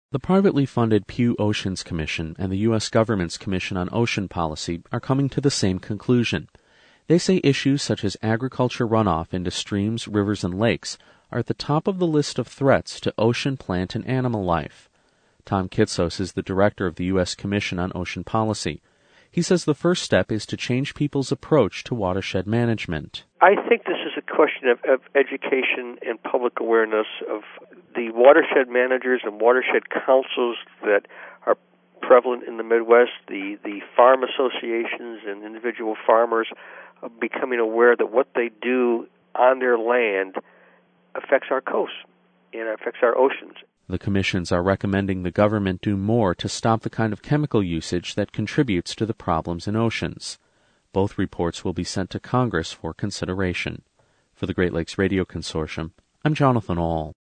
The privately funded Pew Oceans Commission and the U.S. government's Commission on Ocean Policy are coming to the same conclusion. They say issues such as agriculture runoff into streams, rivers, and lakes are at the top of the list of threats to ocean, plant, and animal life. Tom Kitsos is the director of the U.S. Commission on Ocean Policy. He says the first step is to change people's approach to watershed management. I think this is a question of education and public awareness of the watershed managers and watershed councils that are prevalent in the Midwest, the farm associations and individual farmers becoming aware that what they do on their land affects our coasts and affects our oceans. The commissions are recommending the government do more to stop the kind of chemical usage that contributes to the problems in oceans. Both reports will be sent to Congress for consideration. For the Great Lakes Radio Consortium, I'm Jonathan Ahl.